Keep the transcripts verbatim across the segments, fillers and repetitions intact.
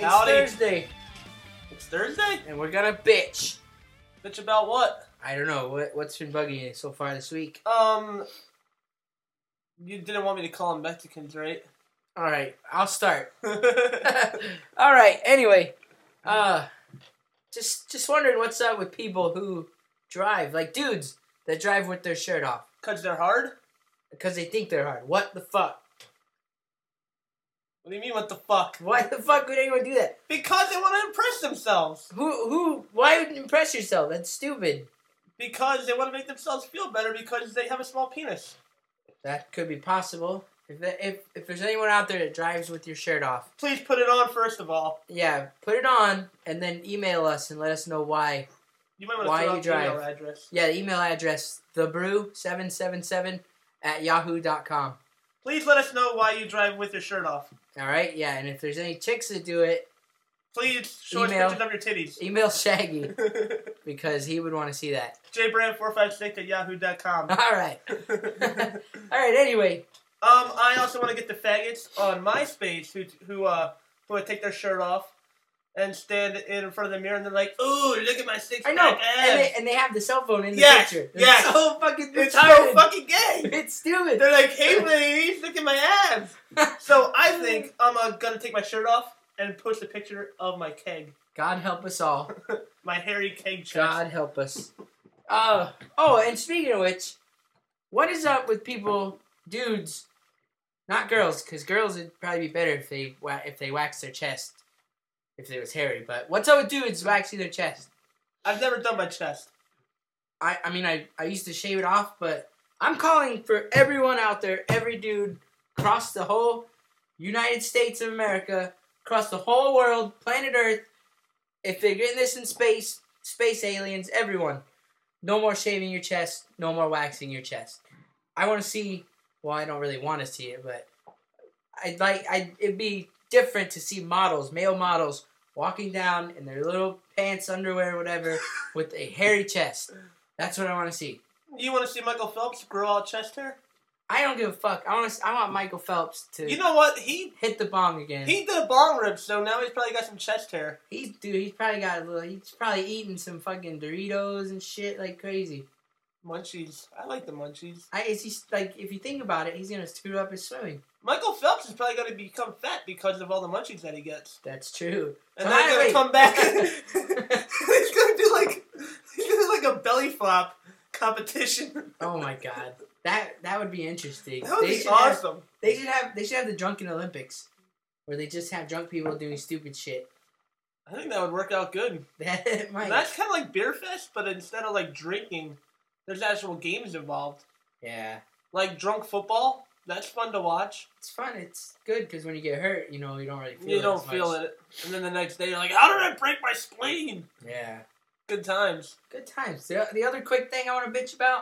Howdy. Thursday, It's Thursday? and we're gonna bitch. Bitch about what? I don't know what what's been bugging you so far this week. Um, you didn't want me to call them Mexicans, right? All right, I'll start. All right. Anyway, uh, just just wondering what's up with people who drive, like dudes that drive with their shirt off Because they're hard? because they think they're hard. What the fuck? What do you mean, what the fuck? Why the fuck would anyone do that? Because they want to impress themselves. Who who? Why would you impress yourself? That's stupid. Because they want to make themselves feel better because they have a small penis. That could be possible. If, that, if if there's anyone out there that drives with your shirt off, Please put it on first of all. yeah, put it on and then email us and let us know why. You might want to Why throw you out the email drive. address. Yeah, the email address, the brew seven seven seven at yahoo dot com. Please let us know why you drive with your shirt off. All right, yeah, and if there's any chicks that do it, Please show Email. us pictures of your titties. email Shaggy because he would want to see that. j brand four five six at yahoo dot com. All right. All right, anyway. Um, I also want to get the faggots on MySpace who who uh who would take their shirt off and stand in front of the mirror and they're like, "Ooh, look at my six I know, pack and they, abs." and they have the cell phone in the Yes, picture. It's yes. so fucking It's retarded. so fucking gay. It's stupid. They're like, "Hey, ladies, look at my abs." So I think I'm uh, gonna take my shirt off and post a picture of my keg, God help us all. my hairy keg chest. God help us. Uh, oh, and speaking of which, what is up with people, dudes, not girls, because girls would probably be better if they wa- if they wax their chest, if it was hairy. But what's up with dudes waxing their chest? I've never done my chest. I, I mean, I, I used to shave it off, but I'm calling for everyone out there, every dude across the whole United States of America, across the whole world, planet Earth, if they're getting this in space, space aliens, everyone, no more shaving your chest, no more waxing your chest. I want to see, well, I don't really want to see it, but I'd like, I'd, it'd be different to see models, male models, walking down in their little pants, underwear, whatever, with a hairy chest. That's what I want to see. You want to see Michael Phelps grow out chest hair? I don't give a fuck. I want to, I want Michael Phelps to You know what? He hit the bong again. he did a bong rip, so now he's probably got some chest hair. He's dude. He's probably got a little. He's probably eating some fucking Doritos and shit like crazy. Munchies. I like the munchies. I it's just like if you think about it, he's gonna screw up his swimming. Michael Phelps is probably going to become fat because of all the munchies that he gets. That's true. And So then he's how- going to wait. come back. he's going to do like he's going to do like a belly flop competition. Oh my god, that that would be interesting. That would they be should have, awesome. they should have they should have the drunken Olympics, where they just have drunk people doing stupid shit. I think that would work out good. That might. That's kind of like Beer Fest, but instead of like drinking, there's actual games involved. Yeah, Like drunk football. That's fun to watch. it's fun. It's good because when you get hurt, you know you don't really feel. You it don't as feel much. it. And then the next day you're like, how did I break my spleen? Yeah. Good times. Good times. The, the other quick thing I want to bitch about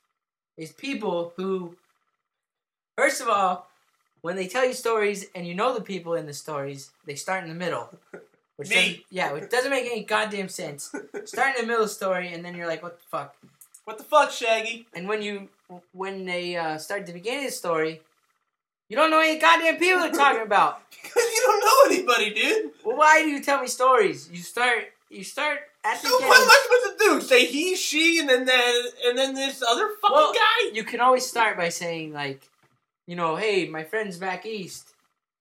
is people who, first of all, when they tell you stories and you know the people in the stories, they start in the middle. Which Me. doesn't- yeah, which doesn't make any goddamn sense. Start in the middle of the story and then you're like, what the fuck? What the fuck, Shaggy? And when you when they uh, start at the beginning of the story, you don't know any goddamn people they're talking about. Because you don't know anybody, dude. Well, why do you tell me stories? You start you start at the So beginning. what am I supposed to do? Say he, she, and then that, and then this other fucking Well, guy? You can always start by saying, like, you know, hey, my friend's back east.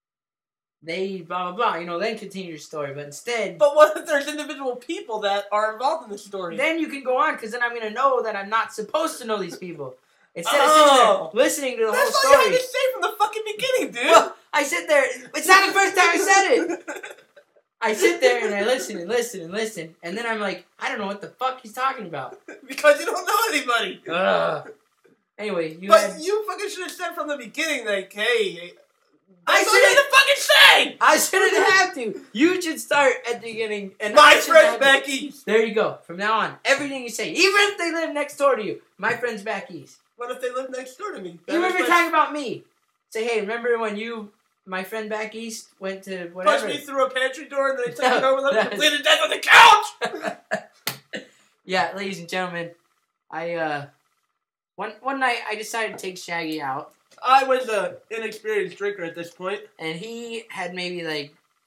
They blah, blah, blah. You know, then continue your story. But instead, But what if there's individual people that are involved in the story? then you can go on, because then I'm going to know that I'm not supposed to know these people. Instead Oh. of sitting there listening to the That's whole all you story. had to say from the fucking beginning, dude. Well, I sit there. It's not the first time I said it. I sit there and I listen and listen and listen. And then I'm like, I don't know what the fuck he's talking about. Because you don't know anybody. Ugh. Anyway, you But had... you fucking should have said from the beginning, like, hey, I that's all you had to fucking say! I shouldn't have to. You should start at the beginning. And My I should friend's have- back east. There you go. From now on, everything you say, even if they live next door to you, my friend's back east. What if they live next door to me? That Even is if you're my- talking about me, say, hey, remember when you, my friend back east, went to Pushed whatever? me through a pantry door and then they took No, me home and left that- me bleeding to death on the couch! Yeah, ladies and gentlemen, I uh, one one night I decided to take Shaggy out, I was an inexperienced drinker at this point. and he had maybe like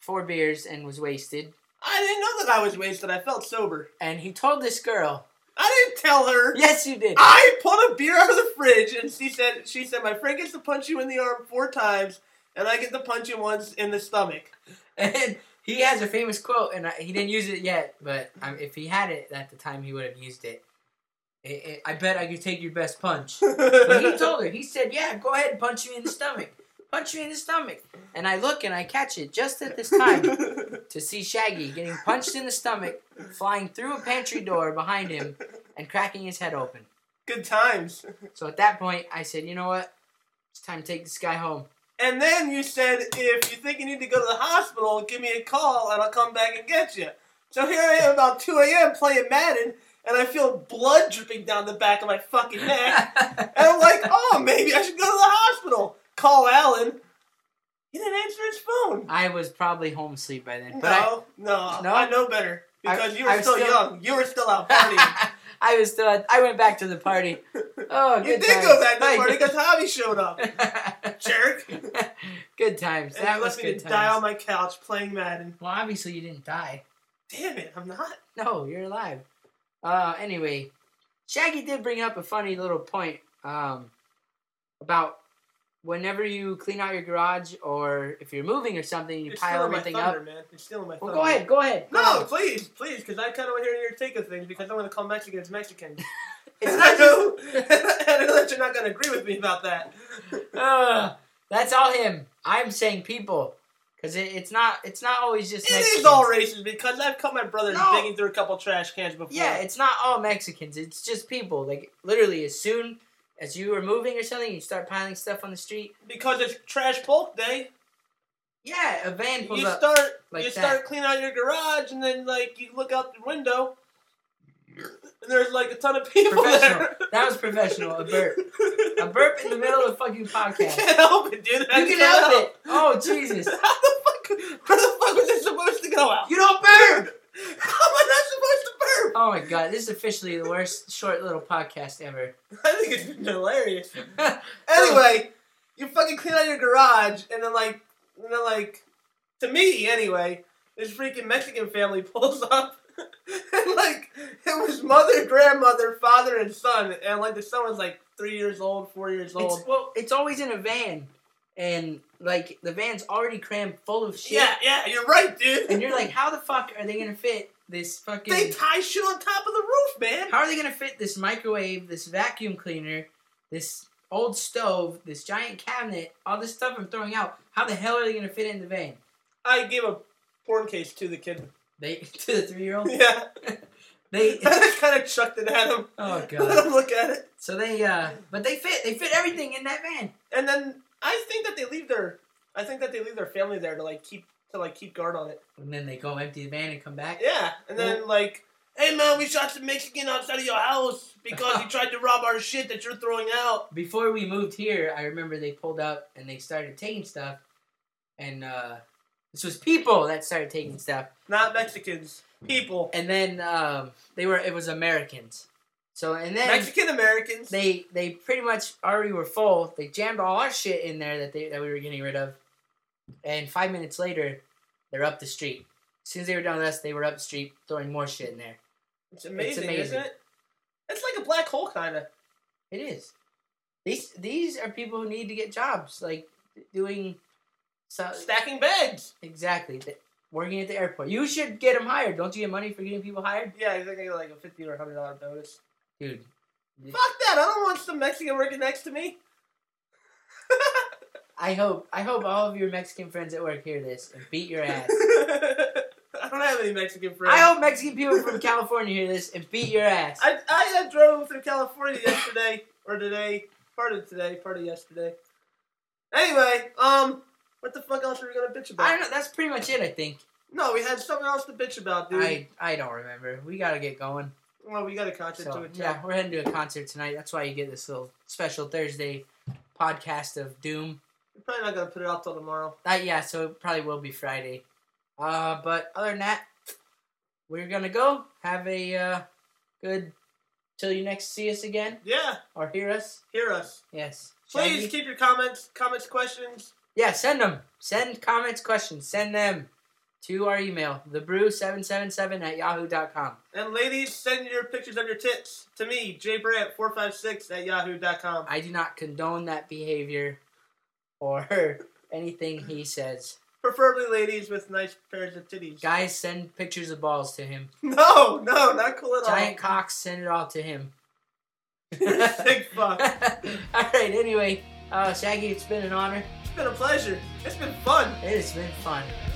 four beers and was wasted. I didn't know that I was wasted. I felt sober. And he told this girl. I didn't tell her. Yes, you did. I pulled a beer out of the fridge, and she said, "She said my friend gets to punch you in the arm four times, and I get to punch you once in the stomach." And he has a famous quote, and I, he didn't use it yet, but um, if he had it at the time, he would have used it. It, it. I bet I could take your best punch. But he told her. He said, "Yeah, go ahead and punch me in the stomach. Punch me in the stomach." And I look and I catch it just at this time to see Shaggy getting punched in the stomach, flying through a pantry door behind him, and cracking his head open. Good times. So at that point, I said, you know what? It's time to take this guy home. And then you said, if you think you need to go to the hospital, give me a call and I'll come back and get you. So here I am about two a.m. playing Madden, and I feel blood dripping down the back of my fucking neck. And I'm like, oh, maybe I should go to the hospital. Call Alan. He didn't answer his phone. I was probably home asleep by then. But no, no, no, I know better. Because I, you were I still, still young. You were still out partying. I was still. At, I went back to the party. Oh, good You did times. go back to the I party did. because Javi showed up. Jerk. Good times. And That you was left me good to times. die on my couch playing Madden. Well, obviously you didn't die. Damn it, I'm not. No, you're alive. Uh, anyway, Shaggy did bring up a funny little point um, about whenever you clean out your garage or if you're moving or something, you You're pile stealing everything my thunder, up. man. You're stealing my Well, thunder. go ahead, go ahead. go No, ahead. please, please, because I kind of want to hear your take of things because I want to call Mexicans Mexican. It's I not know, I know that you're not going to agree with me about that. Uh, that's all him. I'm saying people, because it, it's not. It's not always just. It Mexicans. is all racist because I've caught my brothers No. digging through a couple trash cans before. Yeah, it's not all Mexicans. It's just people. Like literally, as soon as you are moving or something, you start piling stuff on the street. Because it's trash bulk day. Yeah, a van pulls You up. start, like you that. start cleaning out your garage, and then like you look out the window, and there's like a ton of people Professional. there. That was professional. A burp. A burp in the middle of the fucking You podcast. can't help it, dude. I You can can't help it. Oh Jesus! How the fuck? Where the fuck was it supposed to go out? You don't burp. How am I not supposed to burp? Oh my god, this is officially the worst short little podcast ever. I think it's been hilarious. Anyway, you fucking clean out your garage, and then like, and then like, to me anyway, this freaking Mexican family pulls up, and like, it was mother, grandmother, father, and son, and like the son was like three years old, four years old. It's, well, it's always in a van, and like the van's already crammed full of shit. Yeah, yeah, you're right, dude. And you're like, how the fuck are they gonna fit this fucking? They tie shit on top of the roof, man. How are they gonna fit this microwave, this vacuum cleaner, this old stove, this giant cabinet, all this stuff I'm throwing out? How the hell are they gonna fit in the van? I gave a porn case to the kid. They to the three year old. Yeah. They. I just kind of chucked it at him. Oh Let god. him look at it. So they, uh, but they fit. They fit everything in that van. And then I think that they leave their, I think that they leave their family there to like keep to like keep guard on it. And then they go empty the van and come back. Yeah, and then like, hey man, we shot some Mexican outside of your house because he tried to rob our shit that you're throwing out. Before we moved here, I remember they pulled up and they started taking stuff, and uh, this was people that started taking stuff, Not Mexicans, people, and then um, they were it was Americans. So and then Mexican Americans. they they pretty much already were full. They jammed all our shit in there that they that we were getting rid of, and five minutes later, they're up the street. As soon as they were done with us, they were up the street throwing more shit in there. It's amazing, amazing. isn't it? It's like a black hole, kind of. It is. These these are people who need to get jobs, like doing so, Stacking bags. exactly th- working at the airport. You should get them hired. Don't you get money for getting people hired, Yeah, I think I get like a fifty or a hundred dollar bonus. dude? Fuck that! I don't want some Mexican working next to me. I hope I hope all of your Mexican friends at work hear this and beat your ass. I don't have any Mexican friends. I hope Mexican people from California hear this and beat your ass. I, I uh, drove through California yesterday, or today, part of today, part of yesterday. Anyway, um, what the fuck else are we gonna bitch about? I don't know. That's pretty much it. I think. No, we had something else to bitch about, dude. I I don't remember. We gotta get going. Well, we got a concert So, to attend. yeah, we're heading to a concert tonight. That's why you get this little special Thursday podcast of Doom. We're probably not gonna put it out till tomorrow. Uh, yeah, so it probably will be Friday. Uh, but other than that, we're gonna go. Have a uh, good till you next see us again Yeah, or hear us. hear us. Yes. Please Shaggy? keep your comments, comments, questions. Yeah, send them. Send comments, questions. Send them. to our email, the brew seven seven seven at yahoo dot com. And ladies, send your pictures of your tits to me, j brandt four five six at yahoo dot com. I do not condone that behavior or anything he says. Preferably ladies with nice pairs of titties. Guys, send pictures of balls to him. No, no, not cool at all. Giant cocks, send it all to him. You're a sick fuck. Alright, anyway, uh, Shaggy, it's been an honor. It's been a pleasure. It's been fun. It has been fun.